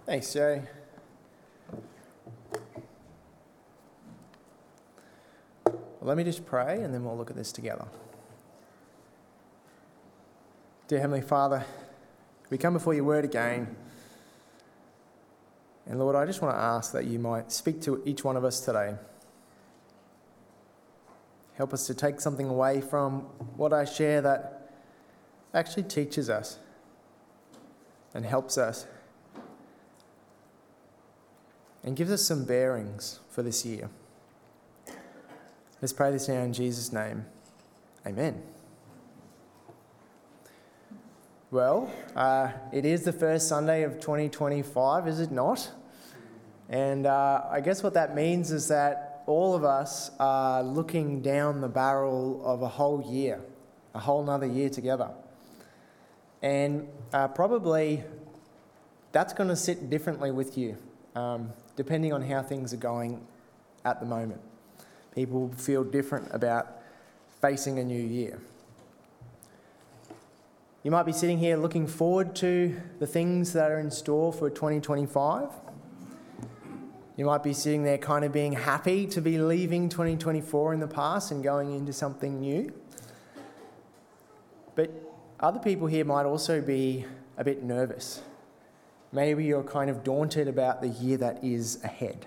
Thanks, Joe. Well, let me just pray and then we'll look at this together. Dear Heavenly Father, we come before your word again. And Lord, I just want to ask that you might speak to each one of us today. Help us to take something away from what I share that actually teaches us and helps us and gives us some bearings for this year. Let's pray this now in Jesus' name. Amen. Well, it is the first Sunday of 2025, is it not? And I guess what that means is that all of us are looking down the barrel of a whole year, a whole nother year together. And probably that's going to sit differently with you, depending on how things are going at the moment. People feel different about facing a new year. You might be sitting here looking forward to the things that are in store for 2025. You might be sitting there kind of being happy to be leaving 2024 in the past and going into something new. But other people here might also be a bit nervous. Maybe you're kind of daunted about the year that is ahead.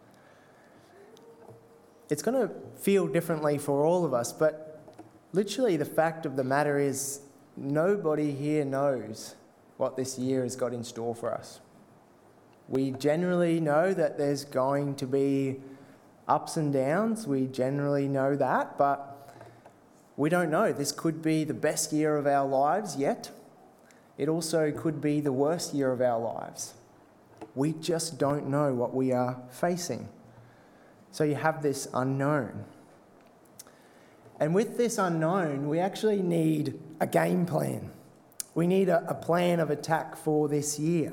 It's going to feel differently for all of us, but literally the fact of the matter is nobody here knows what this year has got in store for us. We generally know that there's going to be ups and downs. We generally know that, but we don't know. This could be the best year of our lives yet. It also could be the worst year of our lives. We just don't know what we are facing. So you have this unknown. And with this unknown, we actually need a game plan. We need a plan of attack for this year.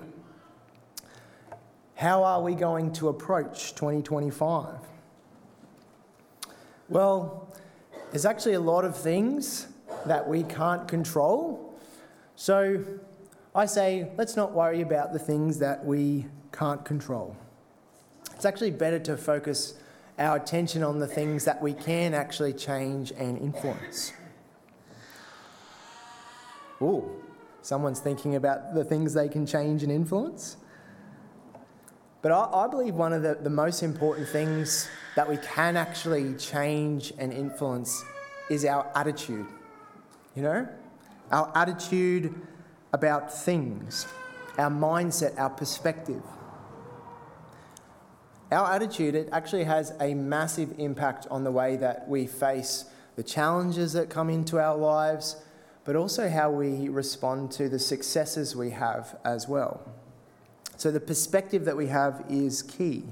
How are we going to approach 2025? Well, there's actually a lot of things that we can't control. So I say, let's not worry about the things that we can't control. It's actually better to focus our attention on the things that we can actually change and influence. Ooh, someone's thinking about the things they can change and influence. But I believe one of the most important things that we can actually change and influence is our attitude. You know? Our attitude about things, our mindset, our perspective. Our attitude, it actually has a massive impact on the way that we face the challenges that come into our lives, but also how we respond to the successes we have as well. So the perspective that we have is key.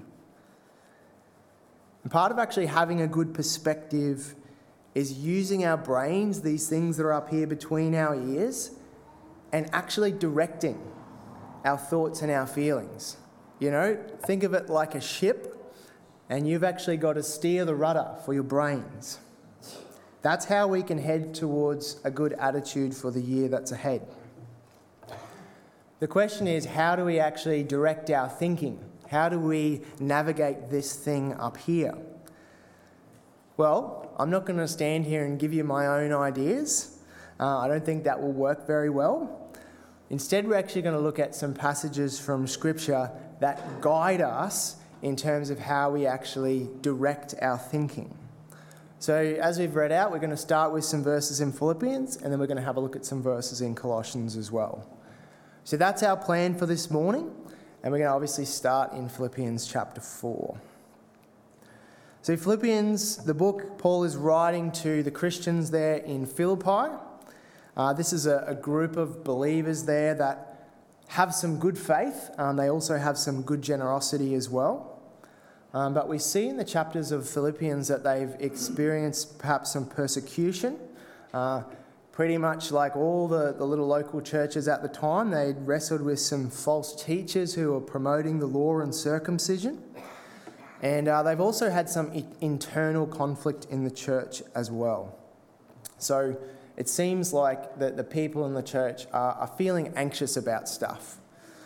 And part of actually having a good perspective is using our brains, these things that are up here between our ears, and actually directing our thoughts and our feelings. You know, think of it like a ship, and you've actually got to steer the rudder for your brains. That's how we can head towards a good attitude for the year that's ahead. The question is, how do we actually direct our thinking? How do we navigate this thing up here? Well, I'm not going to stand here and give you my own ideas. I don't think that will work very well. Instead, we're actually going to look at some passages from Scripture that guide us in terms of how we actually direct our thinking. So as we've read out, we're going to start with some verses in Philippians, and then we're going to have a look at some verses in Colossians as well. So that's our plan for this morning, and we're going to obviously start in Philippians chapter 4. So Philippians, the book Paul is writing to the Christians there in Philippi. This is a group of believers there that have some good faith. They also have some good generosity as well. But we see in the chapters of Philippians that they've experienced perhaps some persecution. Pretty much like all the little local churches at the time, they'd wrestled with some false teachers who were promoting the law and circumcision. And they've also had some internal conflict in the church as well. So it seems like the people in the church are feeling anxious about stuff.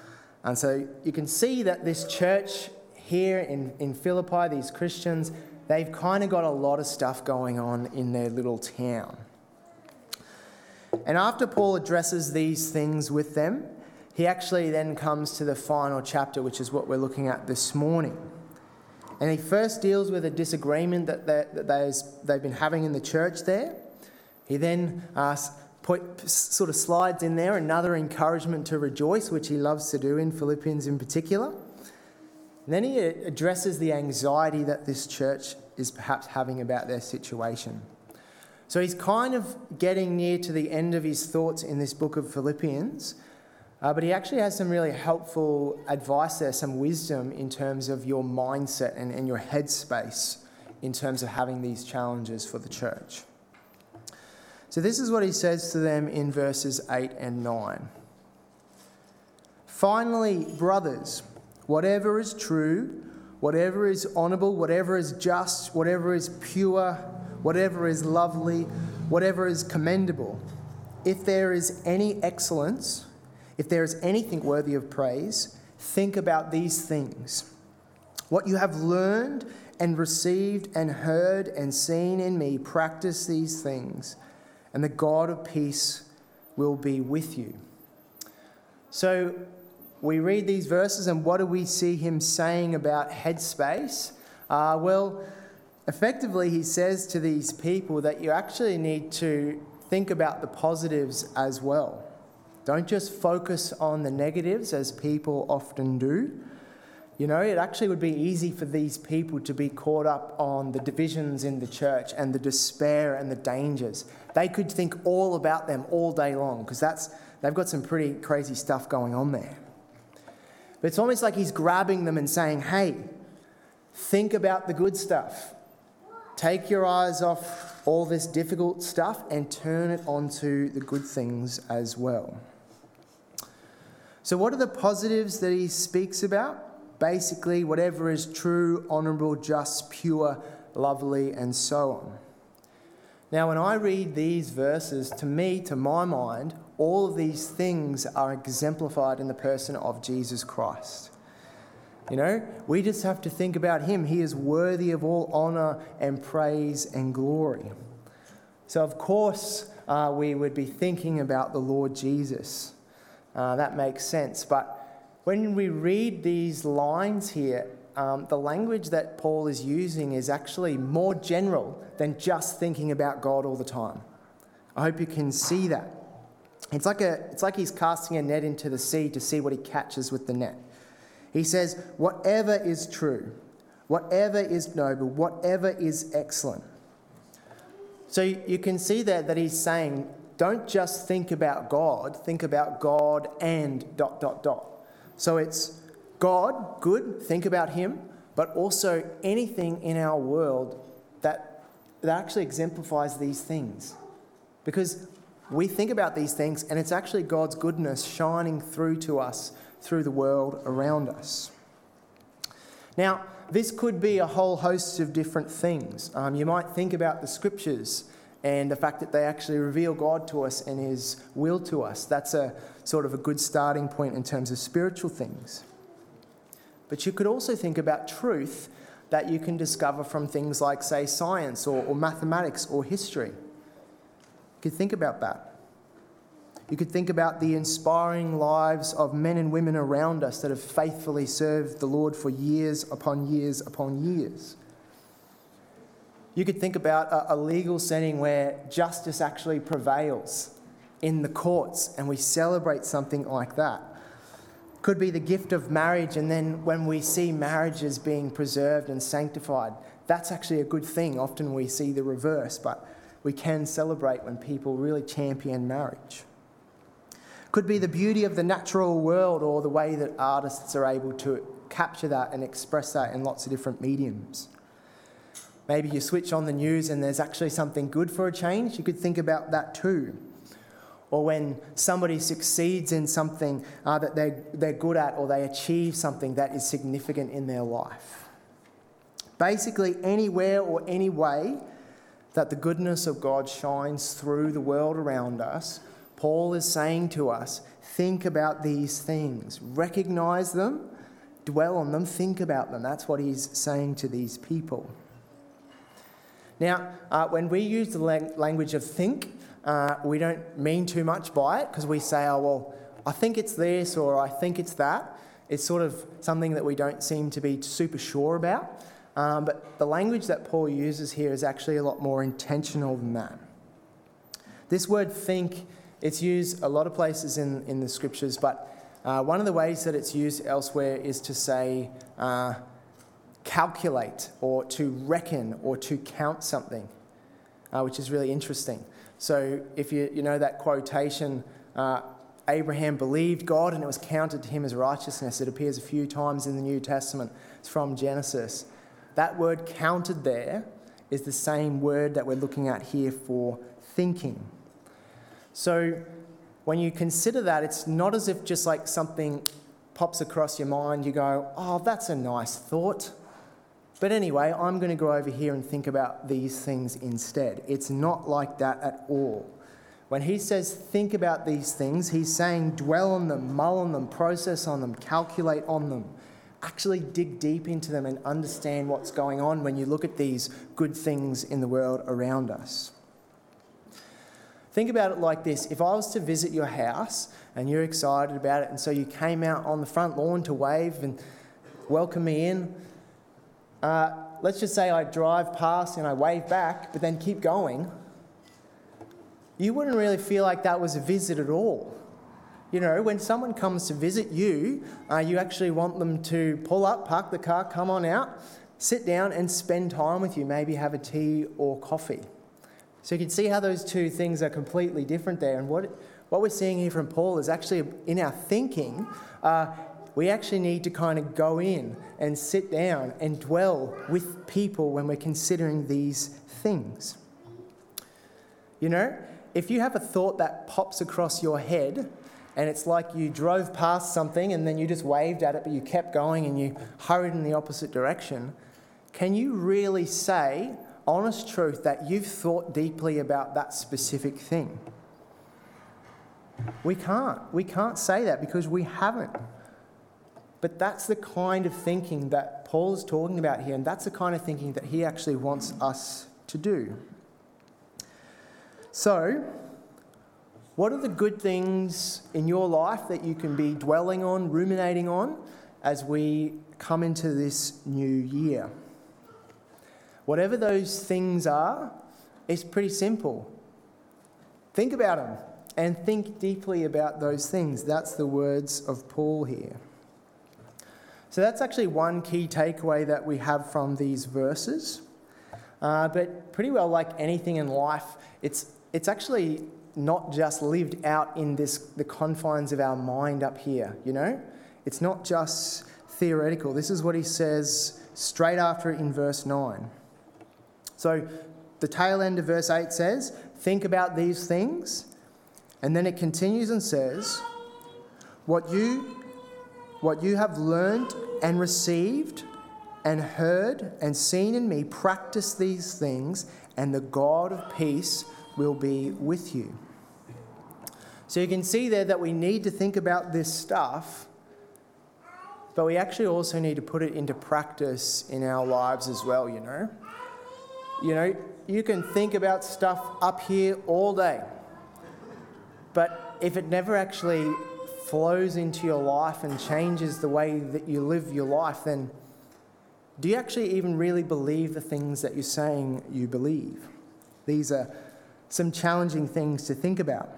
And so you can see that this church here in Philippi, these Christians, they've kind of got a lot of stuff going on in their little town. And after Paul addresses these things with them, he actually then comes to the final chapter, which is what we're looking at this morning. And he first deals with a disagreement that they've been having in the church there. He then sort of slides in there another encouragement to rejoice, which he loves to do in Philippians in particular. And then he addresses the anxiety that this church is perhaps having about their situation. So he's kind of getting near to the end of his thoughts in this book of Philippians, but he actually has some really helpful advice there, some wisdom in terms of your mindset and your headspace in terms of having these challenges for the church. So this is what he says to them in verses 8 and 9. Finally, brothers, whatever is true, whatever is honourable, whatever is just, whatever is pure, whatever is lovely, whatever is commendable, if there is any excellence, if there is anything worthy of praise, think about these things. What you have learned and received and heard and seen in me, practice these things, and the God of peace will be with you. So we read these verses, and what do we see him saying about headspace? Well, effectively he says to these people that you actually need to think about the positives as well. Don't just focus on the negatives as people often do. You know, it actually would be easy for these people to be caught up on the divisions in the church and the despair and the dangers. They could think all about them all day long because they've got some pretty crazy stuff going on there. But it's almost like he's grabbing them and saying, hey, think about the good stuff. Take your eyes off all this difficult stuff and turn it onto the good things as well. So what are the positives that he speaks about? Basically, whatever is true, honourable, just, pure, lovely, and so on. Now, when I read these verses, to my mind, all of these things are exemplified in the person of Jesus Christ. You know, we just have to think about him. He is worthy of all honour and praise and glory. So, of course, we would be thinking about the Lord Jesus. That makes sense. But when we read these lines here, the language that Paul is using is actually more general than just thinking about God all the time. I hope you can see that. It's like he's casting a net into the sea to see what he catches with the net. He says, whatever is true, whatever is noble, whatever is excellent. So you can see there that he's saying, don't just think about God and ... So it's God, good, think about him, but also anything in our world that actually exemplifies these things. Because we think about these things and it's actually God's goodness shining through to us, through the world around us. Now, this could be a whole host of different things. You might think about the scriptures and the fact that they actually reveal God to us and his will to us. That's a sort of a good starting point in terms of spiritual things. But you could also think about truth that you can discover from things like, say, science or mathematics or history. You could think about that. You could think about the inspiring lives of men and women around us that have faithfully served the Lord for years upon years upon years. You could think about a legal setting where justice actually prevails in the courts and we celebrate something like that. Could be the gift of marriage, and then when we see marriages being preserved and sanctified, that's actually a good thing. Often we see the reverse, but we can celebrate when people really champion marriage. Could be the beauty of the natural world or the way that artists are able to capture that and express that in lots of different mediums. Maybe you switch on the news and there's actually something good for a change. You could think about that too. Or when somebody succeeds in something that they're good at, or they achieve something that is significant in their life. Basically, anywhere or any way that the goodness of God shines through the world around us, Paul is saying to us, think about these things, recognize them, dwell on them, think about them. That's what he's saying to these people. Now, when we use the language of think, we don't mean too much by it, because we say, oh, well, I think it's this or I think it's that. It's sort of something that we don't seem to be super sure about. But the language that Paul uses here is actually a lot more intentional than that. This word think, it's used a lot of places in the scriptures, but one of the ways that it's used elsewhere is to say calculate or to reckon or to count something, which is really interesting. So if you know that quotation, Abraham believed God and it was counted to him as righteousness. It appears a few times in the New Testament. It's from Genesis. That word counted there is the same word that we're looking at here for thinking. So when you consider that, it's not as if just like something pops across your mind, you go, oh, that's a nice thought. But anyway, I'm going to go over here and think about these things instead. It's not like that at all. When he says think about these things, he's saying dwell on them, mull on them, process on them, calculate on them. Actually dig deep into them and understand what's going on when you look at these good things in the world around us. Think about it like this. If I was to visit your house and you're excited about it and so you came out on the front lawn to wave and welcome me in, let's just say I drive past and I wave back but then keep going, you wouldn't really feel like that was a visit at all. You know, when someone comes to visit you, you actually want them to pull up, park the car, come on out, sit down and spend time with you, maybe have a tea or coffee. So you can see how those two things are completely different there. And what we're seeing here from Paul is actually in our thinking, we actually need to kind of go in and sit down and dwell with people when we're considering these things. You know, if you have a thought that pops across your head and it's like you drove past something and then you just waved at it but you kept going and you hurried in the opposite direction, can you really say, honest truth, that you've thought deeply about that specific thing? We can't. We can't say that because we haven't. But that's the kind of thinking that Paul is talking about here, and that's the kind of thinking that he actually wants us to do. So, what are the good things in your life that you can be dwelling on, ruminating on, as we come into this new year? Whatever those things are, it's pretty simple. Think about them and think deeply about those things. That's the words of Paul here. So that's actually one key takeaway that we have from these verses. But pretty well like anything in life, it's actually not just lived out in the confines of our mind up here, you know? It's not just theoretical. This is what he says straight after it in verse 9. So the tail end of verse 8 says, think about these things. And then it continues and says, what you have learned and received and heard and seen in me, practice these things, and the God of peace will be with you. So you can see there that we need to think about this stuff, but we actually also need to put it into practice in our lives as well, you know. You know, you can think about stuff up here all day, but if it never actually flows into your life and changes the way that you live your life, then do you actually even really believe the things that you're saying you believe? These are some challenging things to think about.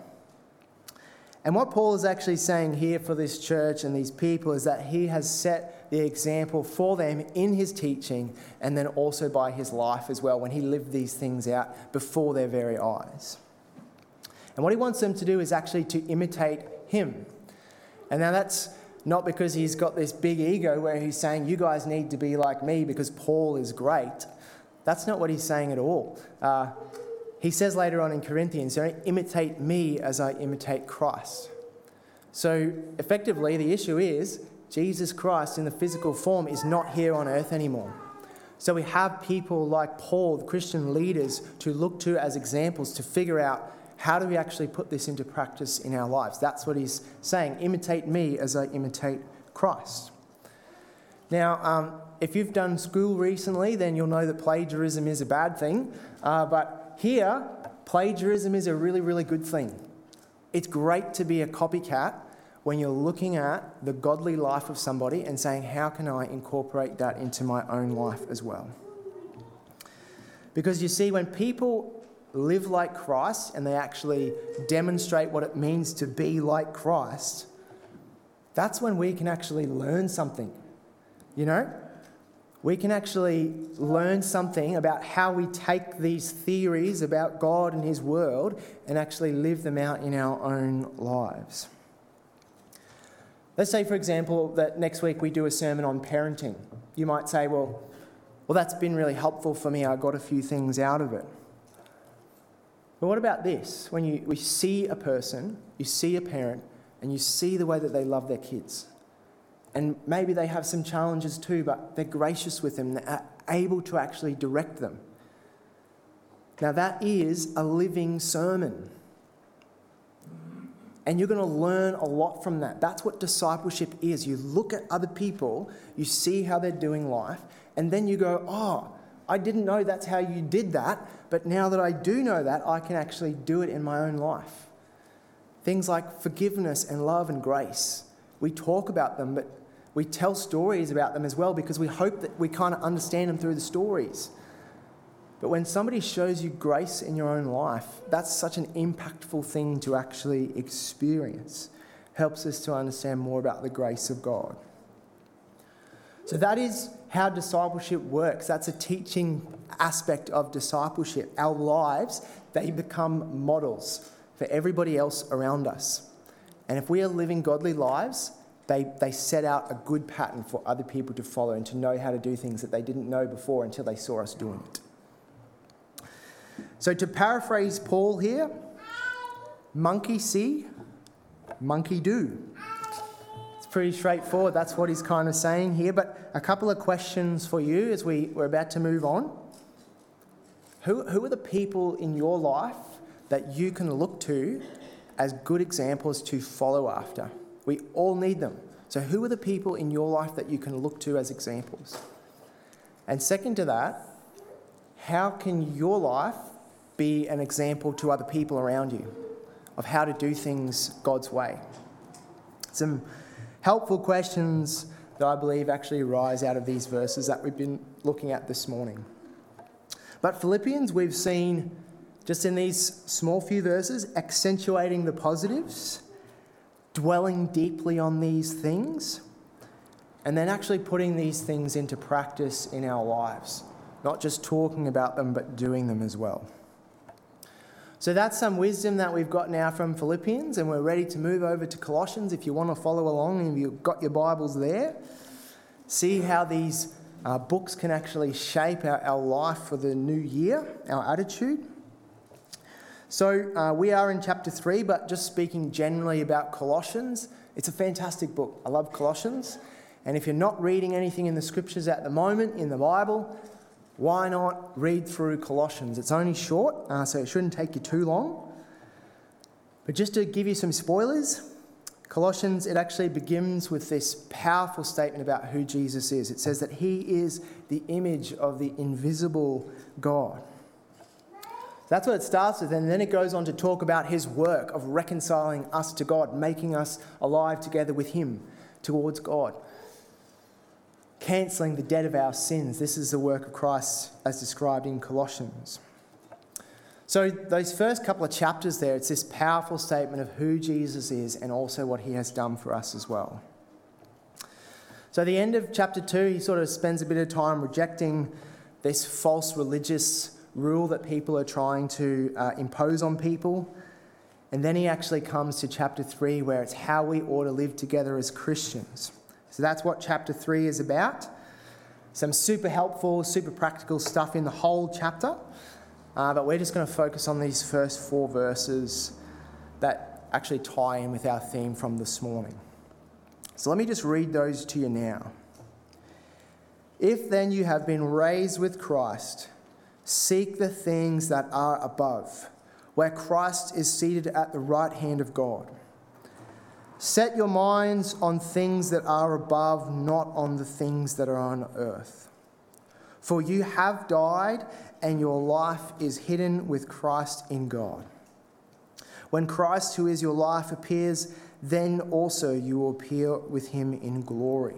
And what Paul is actually saying here for this church and these people is that he has set the example for them in his teaching and then also by his life as well when he lived these things out before their very eyes. And what he wants them to do is actually to imitate him. And now that's not because he's got this big ego where he's saying, you guys need to be like me because Paul is great. That's not what he's saying at all. He says later on in Corinthians, don't imitate me as I imitate Christ. So effectively, the issue is Jesus Christ in the physical form is not here on earth anymore. So we have people like Paul, the Christian leaders, to look to as examples to figure out How do we actually put this into practice in our lives? That's what he's saying. Imitate me as I imitate Christ. Now, if you've done school recently, then you'll know that plagiarism is a bad thing. But here, plagiarism is a really, really good thing. It's great to be a copycat when you're looking at the godly life of somebody and saying, how can I incorporate that into my own life as well? Because you see, when people live like Christ and they actually demonstrate what it means to be like Christ, that's when we can actually learn something. You know, we can actually learn something about how we take these theories about God and his world and actually live them out in our own lives. Let's say, for example, that next week we do a sermon on parenting. You might say, well, that's been really helpful for me. I got a few things out of it. But what about this? When we see a person, you see a parent, and you see the way that they love their kids. And maybe they have some challenges too, but they're gracious with them. They're able to actually direct them. Now that is a living sermon. And you're going to learn a lot from that. That's what discipleship is. You look at other people, you see how they're doing life, and then you go, oh, I didn't know that's how you did that, but now that I do know that, I can actually do it in my own life. Things like forgiveness and love and grace. We talk about them, but we tell stories about them as well because we hope that we kind of understand them through the stories. But when somebody shows you grace in your own life, that's such an impactful thing to actually experience. Helps us to understand more about the grace of God. So that is how discipleship works. That's a teaching aspect of discipleship. Our lives, they become models for everybody else around us. And if we are living godly lives, they set out a good pattern for other people to follow and to know how to do things that they didn't know before until they saw us doing it. So to paraphrase Paul here, monkey see, monkey do. It's pretty straightforward. That's what he's kind of saying here. But a couple of questions for you as we're about to move on. Who are the people in your life that you can look to as good examples to follow after? We all need them. So who are the people in your life that you can look to as examples? And second to that, how can your life be an example to other people around you of how to do things God's way? Some helpful questions that I believe actually arise out of these verses that we've been looking at this morning. But Philippians, we've seen just in these small few verses, accentuating the positives, dwelling deeply on these things, and then actually putting these things into practice in our lives. Not just talking about them, but doing them as well. So that's some wisdom that we've got now from Philippians, and we're ready to move over to Colossians. If you want to follow along and you've got your Bibles there, see how these books can actually shape our life for the new year, our attitude. So we are in chapter 3, but just speaking generally about Colossians, it's a fantastic book. I love Colossians. And if you're not reading anything in the scriptures at the moment in the Bible, why not read through Colossians? It's only short, so it shouldn't take you too long. But just to give you some spoilers, Colossians, it actually begins with this powerful statement about who Jesus is. It says that he is the image of the invisible God. That's what it starts with, and then it goes on to talk about his work of reconciling us to God, making us alive together with him towards God, cancelling the debt of our sins. This is the work of Christ as described in Colossians. So those first couple of chapters there, it's this powerful statement of who Jesus is and also what he has done for us as well. So at the end of chapter 2, he sort of spends a bit of time rejecting this false religious rule that people are trying to impose on people. And then he actually comes to chapter 3 where it's how we ought to live together as Christians. So that's what chapter 3 is about. Some super helpful, super practical stuff in the whole chapter. But we're just going to focus on these first 4 verses that actually tie in with our theme from this morning. So let me just read those to you now. If then you have been raised with Christ, seek the things that are above, where Christ is seated at the right hand of God. Set your minds on things that are above, not on the things that are on earth. For you have died, and your life is hidden with Christ in God. When Christ, who is your life, appears, then also you will appear with him in glory.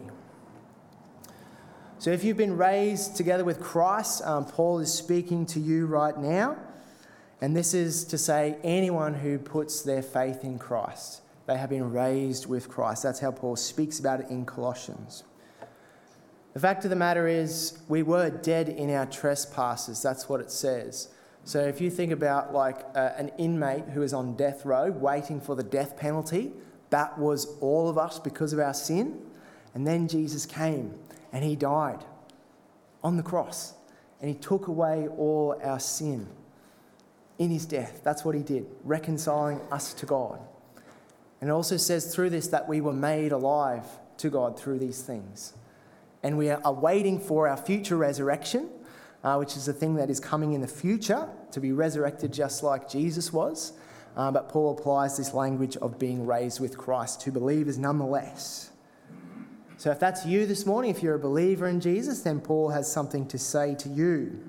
So if you've been raised together with Christ, Paul is speaking to you right now. And this is to say anyone who puts their faith in Christ. They have been raised with Christ. That's how Paul speaks about it in Colossians. The fact of the matter is, we were dead in our trespasses. That's what it says. So if you think about like an inmate who is on death row waiting for the death penalty, that was all of us because of our sin. And then Jesus came and he died on the cross and he took away all our sin in his death. That's what he did, reconciling us to God. And it also says through this that we were made alive to God through these things. And we are waiting for our future resurrection, which is the thing that is coming in the future, to be resurrected just like Jesus was. But Paul applies this language of being raised with Christ to believers nonetheless. So if that's you this morning, if you're a believer in Jesus, then Paul has something to say to you.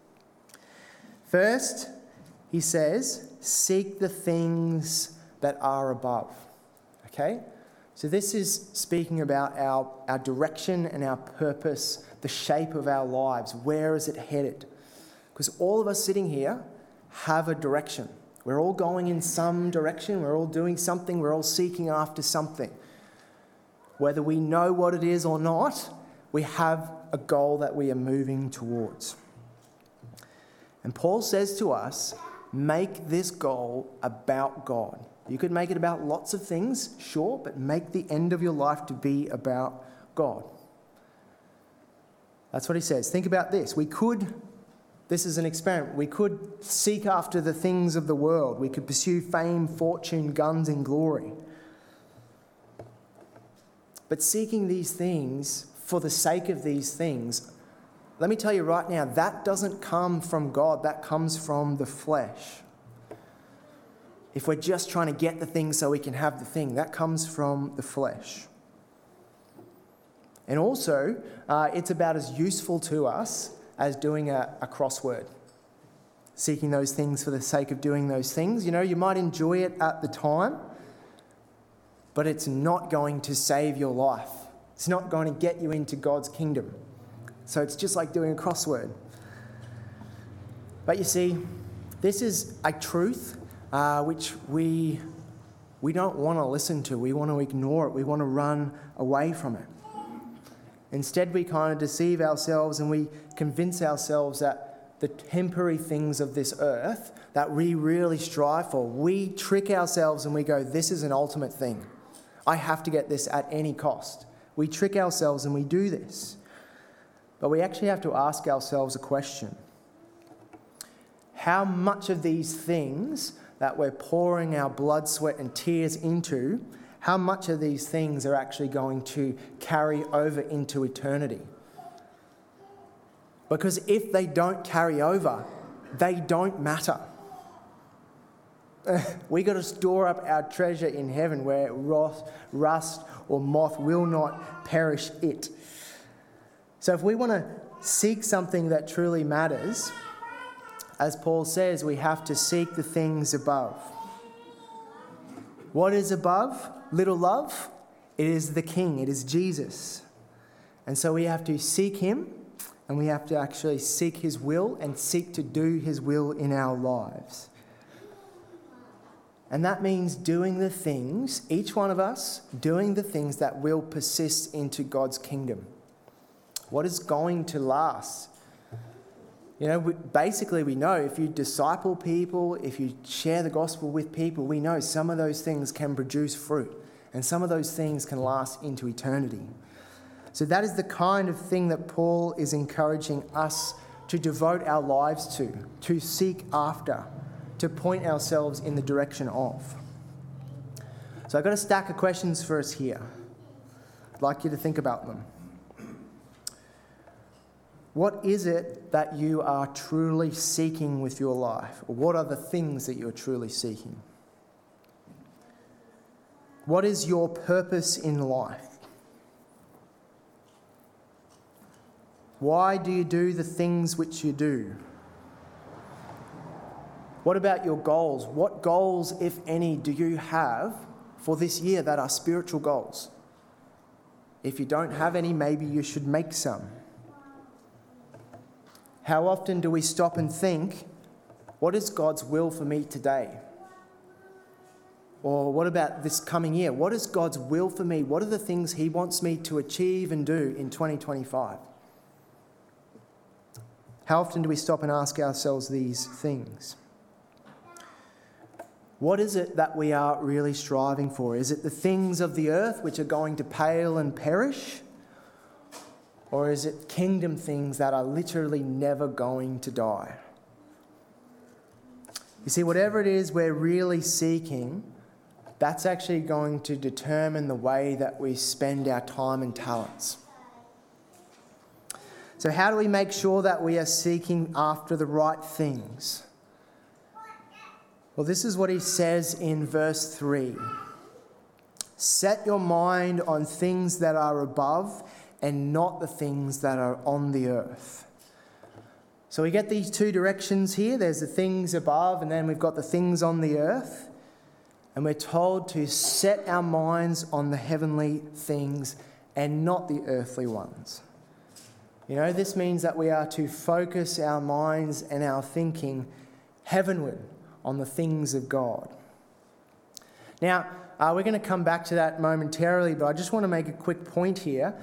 First, he says, seek the things that are above. Okay? So this is speaking about our direction and our purpose, the shape of our lives. Where is it headed? Because all of us sitting here have a direction. We're all going in some direction. We're all doing something. We're all seeking after something. Whether we know what it is or not, we have a goal that we are moving towards. And Paul says to us, make this goal about God. You could make it about lots of things, sure, but make the end of your life to be about God. That's what he says. Think about this. This is an experiment. We could seek after the things of the world. We could pursue fame, fortune, guns, and glory. But seeking these things for the sake of these things, let me tell you right now, that doesn't come from God. That comes from the flesh. If we're just trying to get the thing so we can have the thing, that comes from the flesh. And also, it's about as useful to us as doing a crossword. Seeking those things for the sake of doing those things. You know, you might enjoy it at the time, but it's not going to save your life. It's not going to get you into God's kingdom. So it's just like doing a crossword. But you see, this is a truth which we don't want to listen to. We want to ignore it. We want to run away from it. Instead, we kind of deceive ourselves and we convince ourselves that the temporary things of this earth that we really strive for, we trick ourselves and we go, this is an ultimate thing. I have to get this at any cost. We trick ourselves and we do this. But we actually have to ask ourselves a question. How much of these things that we're pouring our blood, sweat and tears into, how much of these things are actually going to carry over into eternity? Because if they don't carry over, they don't matter. We got to store up our treasure in heaven where rust or moth will not perish it. So if we want to seek something that truly matters, as Paul says, we have to seek the things above. What is above, little love? It is the King. It is Jesus. And so we have to seek him, and we have to actually seek his will and seek to do his will in our lives. And that means doing the things, each one of us, doing the things that will persist into God's kingdom. What is going to last? You know, basically we know if you disciple people, if you share the gospel with people, we know some of those things can produce fruit and some of those things can last into eternity. So that is the kind of thing that Paul is encouraging us to devote our lives to seek after, to point ourselves in the direction of. So I've got a stack of questions for us here. I'd like you to think about them. What is it that you are truly seeking with your life? Or what are the things that you're truly seeking? What is your purpose in life? Why do you do the things which you do? What about your goals? What goals, if any, do you have for this year that are spiritual goals? If you don't have any, maybe you should make some. How often do we stop and think, what is God's will for me today? Or what about this coming year? What is God's will for me? What are the things He wants me to achieve and do in 2025? How often do we stop and ask ourselves these things? What is it that we are really striving for? Is it the things of the earth which are going to pale and perish? Or is it kingdom things that are literally never going to die? You see, whatever it is we're really seeking, that's actually going to determine the way that we spend our time and talents. So how do we make sure that we are seeking after the right things? Well, this is what he says in verse 3. Set your mind on things that are above and not the things that are on the earth. So we get these two directions here. There's the things above and then we've got the things on the earth. And we're told to set our minds on the heavenly things and not the earthly ones. You know, this means that we are to focus our minds and our thinking heavenward on the things of God. Now, we're going to come back to that momentarily, but I just want to make a quick point here.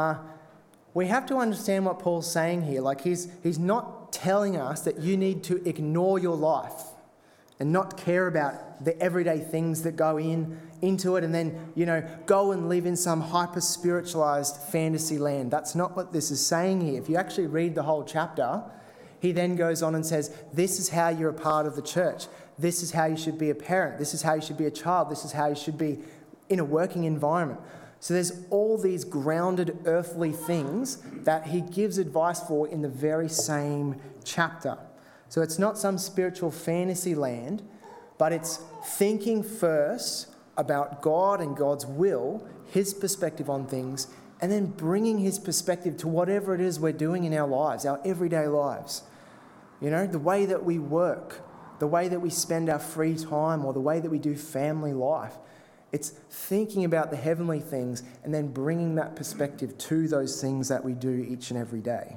We have to understand what Paul's saying here. Like he's not telling us that you need to ignore your life and not care about the everyday things that go into it and then, go and live in some hyper-spiritualized fantasy land. That's not what this is saying here. If you actually read the whole chapter, he then goes on and says, this is how you're a part of the church. This is how you should be a parent. This is how you should be a child. This is how you should be in a working environment. So there's all these grounded earthly things that he gives advice for in the very same chapter. So it's not some spiritual fantasy land, but it's thinking first about God and God's will, his perspective on things, and then bringing his perspective to whatever it is we're doing in our lives, our everyday lives. The way that we work, the way that we spend our free time, or the way that we do family life. It's thinking about the heavenly things and then bringing that perspective to those things that we do each and every day.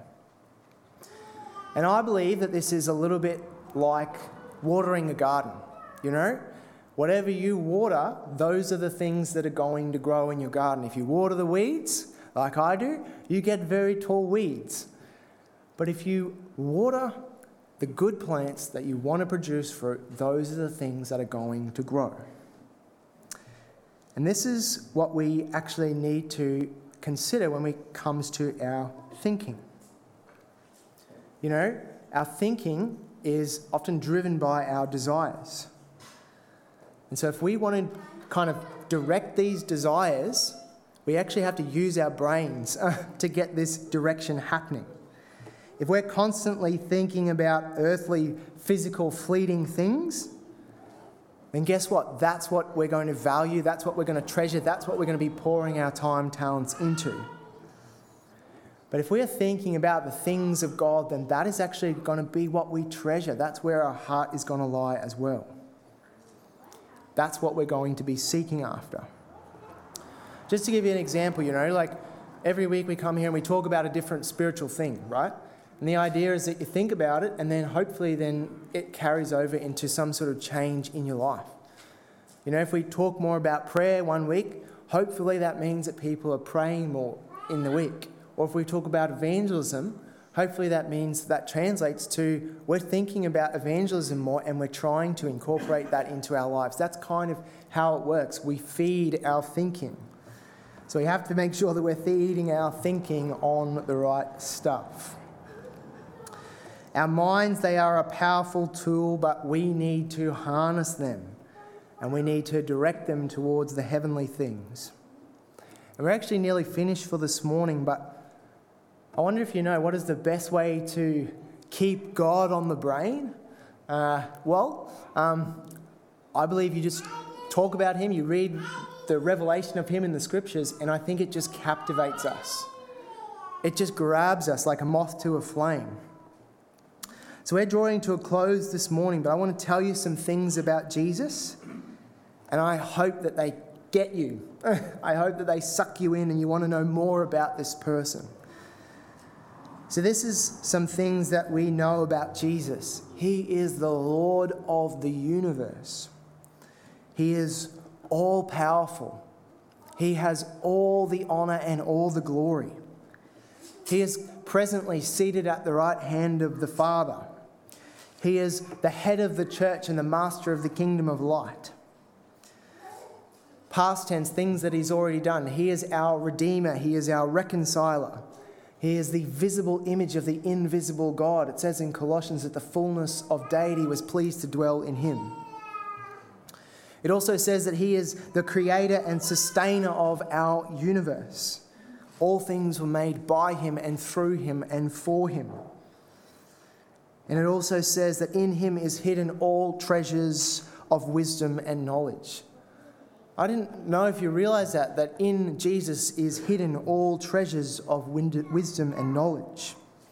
And I believe that this is a little bit like watering a garden. Whatever you water, those are the things that are going to grow in your garden. If you water the weeds, like I do, you get very tall weeds. But if you water the good plants that you want to produce fruit, those are the things that are going to grow. And this is what we actually need to consider when it comes to our thinking. Our thinking is often driven by our desires. And so if we want to kind of direct these desires, we actually have to use our brains to get this direction happening. If we're constantly thinking about earthly, physical, fleeting things, then guess what? That's what we're going to value, that's what we're going to treasure, that's what we're going to be pouring our time, talents into. But if we are thinking about the things of God, then that is actually going to be what we treasure. That's where our heart is going to lie as well. That's what we're going to be seeking after. Just to give you an example, like every week we come here and we talk about a different spiritual thing, right? And the idea is that you think about it and then hopefully then it carries over into some sort of change in your life. If we talk more about prayer one week, hopefully that means that people are praying more in the week. Or if we talk about evangelism, hopefully that means that translates to we're thinking about evangelism more and we're trying to incorporate that into our lives. That's kind of how it works. We feed our thinking. So we have to make sure that we're feeding our thinking on the right stuff. Our minds, they are a powerful tool, but we need to harness them and we need to direct them towards the heavenly things. And we're actually nearly finished for this morning, but I wonder if you know what is the best way to keep God on the brain? I believe you just talk about him, you read the revelation of him in the scriptures, and I think it just captivates us. It just grabs us like a moth to a flame. So we're drawing to a close this morning, but I want to tell you some things about Jesus, and I hope that they get you. I hope that they suck you in and you want to know more about this person. So this is some things that we know about Jesus. He is the Lord of the universe. He is all-powerful. He has all the honor and all the glory. He is presently seated at the right hand of the Father. He is the head of the church and the master of the kingdom of light. Past tense, things that he's already done. He is our Redeemer. He is our reconciler. He is the visible image of the invisible God. It says in Colossians that the fullness of deity was pleased to dwell in him. It also says that he is the creator and sustainer of our universe. All things were made by him and through him and for him. And it also says that in him is hidden all treasures of wisdom and knowledge. I didn't know if you realize that in Jesus is hidden all treasures of wisdom and knowledge.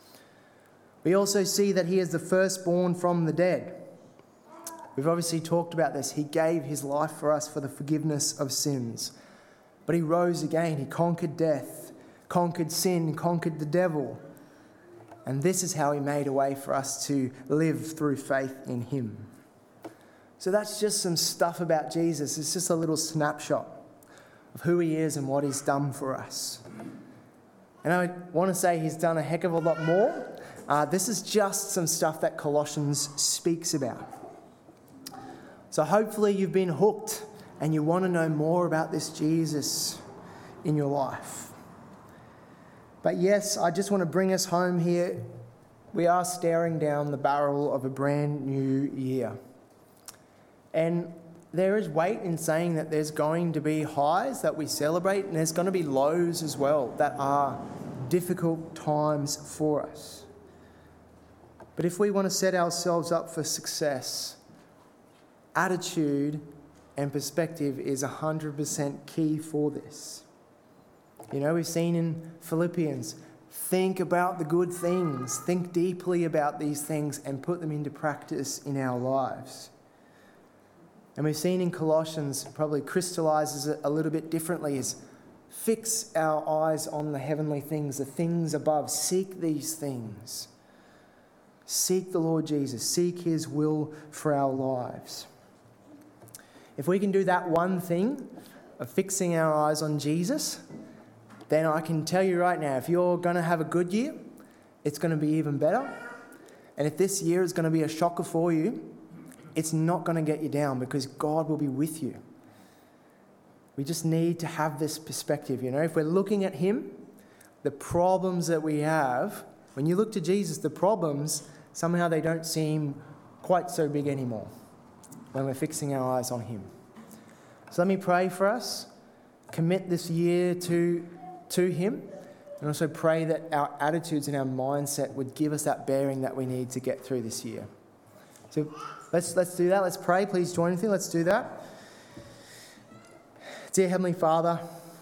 We also see that he is the firstborn from the dead. We've obviously talked about this. He gave his life for us for the forgiveness of sins. But he rose again. He conquered death, conquered sin, conquered the devil. And this is how he made a way for us to live through faith in him. So that's just some stuff about Jesus. It's just a little snapshot of who he is and what he's done for us. And I want to say he's done a heck of a lot more. This is just some stuff that Colossians speaks about. So hopefully you've been hooked and you want to know more about this Jesus in your life. But yes, I just want to bring us home here. We are staring down the barrel of a brand new year. And there is weight in saying that there's going to be highs that we celebrate, and there's going to be lows as well that are difficult times for us. But if we want to set ourselves up for success, attitude and perspective is 100% key for this. You know, we've seen in Philippians, think about the good things, think deeply about these things and put them into practice in our lives. And we've seen in Colossians, probably crystallizes it a little bit differently, is fix our eyes on the heavenly things, the things above. Seek these things. Seek the Lord Jesus. Seek his will for our lives. If we can do that one thing of fixing our eyes on Jesus, then I can tell you right now, if you're going to have a good year, it's going to be even better. And if this year is going to be a shocker for you, it's not going to get you down because God will be with you. We just need to have this perspective, you know. If we're looking at him, the problems that we have, when you look to Jesus, the problems, somehow they don't seem quite so big anymore when we're fixing our eyes on him. So let me pray for us, commit this year to him, and also pray that our attitudes and our mindset would give us that bearing that we need to get through this year. So let's do that. Let's pray. Please join with me. Let's do that. Dear Heavenly Father,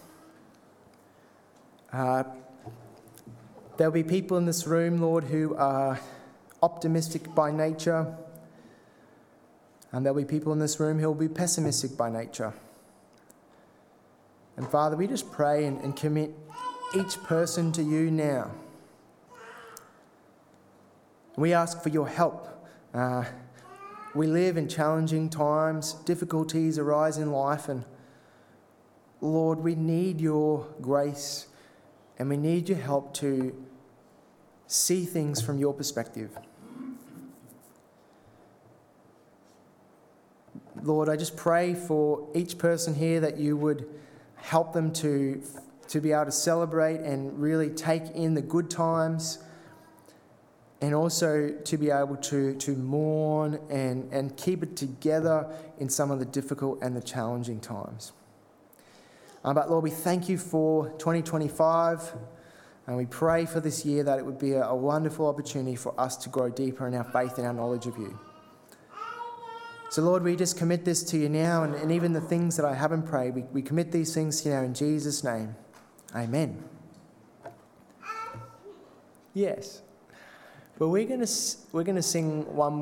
there'll be people in this room, Lord, who are optimistic by nature, and there'll be people in this room who will be pessimistic by nature. And Father, we just pray and commit each person to you now. We ask for your help. We live in challenging times, difficulties arise in life, and Lord, we need your grace and we need your help to see things from your perspective. Lord, I just pray for each person here that you would help them to be able to celebrate and really take in the good times, and also to be able to mourn and keep it together in some of the difficult and the challenging times. But Lord, we thank you for 2025. And we pray for this year that it would be a wonderful opportunity for us to grow deeper in our faith and our knowledge of you. So Lord, we just commit this to you now, and even the things that I haven't prayed, we commit these things to you now in Jesus' name. Amen. Yes. But we're going to sing one